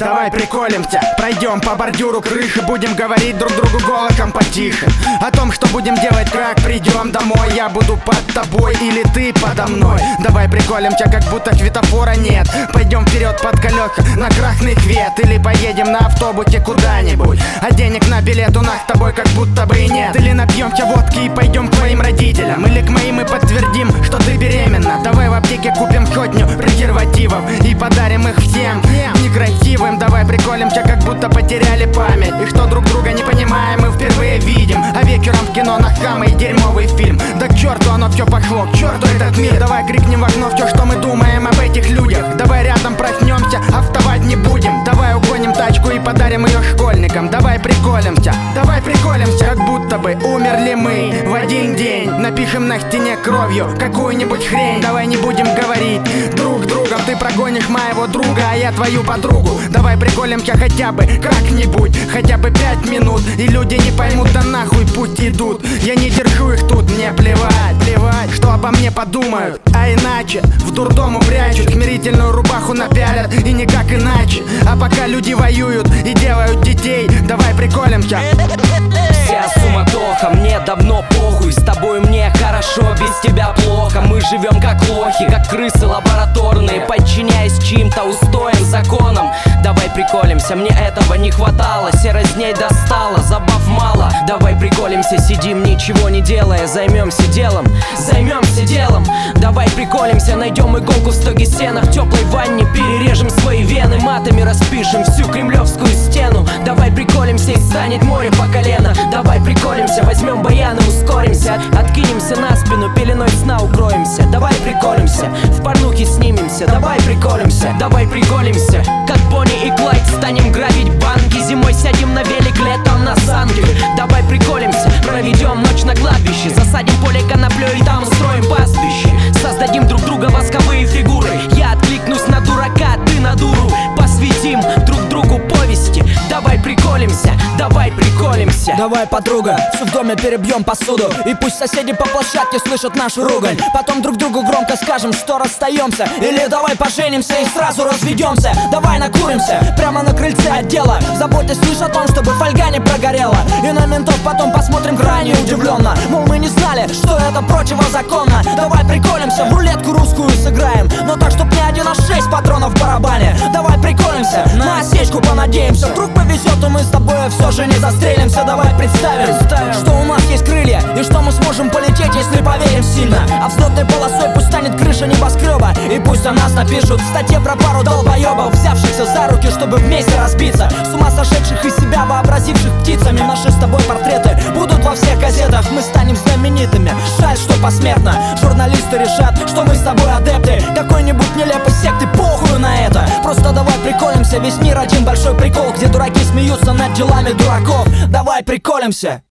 Давай приколимся, пройдем по бордюру крыши, будем говорить друг другу голосом потише о том, что будем делать, как придем домой. Я буду под тобой или ты подо мной. Давай приколимся, как будто светофора нет. Пойдем вперед под колеса на красный свет, или поедем на автобусе куда-нибудь, а денег на билет у нас с тобой как будто бы и нет. Или напьемся водки и пойдем к твоим родителям, или к моим и подтвердим, что ты беременна. Давай в аптеке купим 100 презервативов и подарим их всем некрасивым. Давай приколимся, как будто потеряли память, и что друг друга не понимаем, мы впервые видим. А вечером в кино на самый дерьмовый фильм. Да к черту оно все пошло, к черту этот мир. Давай крикнем в окно все, что мы думаем об этих людях. Давай рядом проснемся, а вставать не будем. Давай угоним тачку и подарим ее школьникам. Давай приколимся, как будто бы умерли мы в один день. Напишем на стене кровью какую-нибудь хрень. Давай не будем говорить друг с другом: ты прогонишь моего друга, а я твою подругу. Давай приколимся хотя бы как-нибудь, хотя бы 5 минут, и люди не поймут, да нахуй пусть идут. Я не держу их тут, мне плевать, что обо мне подумают. А иначе в дурдом упрячут, смирительную рубаху напялят, и никак иначе. А пока люди воюют и делают детей, давай приколимся. Вся суматоха, мне давно похуй. С тобой мне хорошо, без тебя плохо. Мы живем как лохи, как крысы лабораторные, подчиняясь чьим-то устоям, законам. Давай приколимся, мне этого не хватало. Серость дней достала, забав мало. Давай приколимся, сидим ничего не делая. Займемся делом. Давай приколимся, найдем иголку в стоге сена, в теплой ванне перережем свои вены, матами распишем всю кремлевскую стену. Давай приколимся, и станет море по колено. Давай приколимся, возьмем баян и ускоримся, откинемся на спину, пеленой сна укроемся. Давай приколимся, в порнухе снимемся. Давай приколимся, как Бонни и Клайд станем грабить банки. Зимой сядем на велик, летом на санки. Давай приколимся, проведем ночь на кладбище, засадим поле коноплей и там устроим пастбище. Создадим друг друга восковые фигуры. Я откликнусь на дурака, ты на дуру. Посвятим друг другу повести. Давай приколимся. Давай, подруга, в доме перебьем посуду, и пусть соседи по площадке слышат нашу ругань. Потом друг другу громко скажем, что расстаемся. Или давай поженимся и сразу разведемся. Давай накуримся прямо на крыльце отдела, заботясь лишь о том, чтобы фольга не прогорела. И на ментов потом посмотрим крайне удивленно, мол, мы не знали, что это противозаконно. Давай приколимся, в рулетку русскую сыграем, но так, чтоб не 1,6 патронов в барабане. Давай приколимся, на осечку понадеемся. Вдруг повезет, и мы с тобой все же не застрелимся. Давай представим, что у нас есть крылья, и что мы сможем полететь, если поверим сильно. А взлетной полосой пусть станет крыша небоскреба, и пусть о нас напишут в статье про пару долбоебов, взявшихся за руки, чтобы вместе разбиться. С ума сошедших из себя вообразивших птицами. Наши с тобой портреты будут во всех газетах. Мы станем знаменитыми, жаль, что посмертно. Журналисты решат, что мы с тобой адепты какой-нибудь нелепой секты, похуй на это. Просто давай приколимся, весь мир один большой прикол, где дураки смеются над делами дураков. Давай приколимся.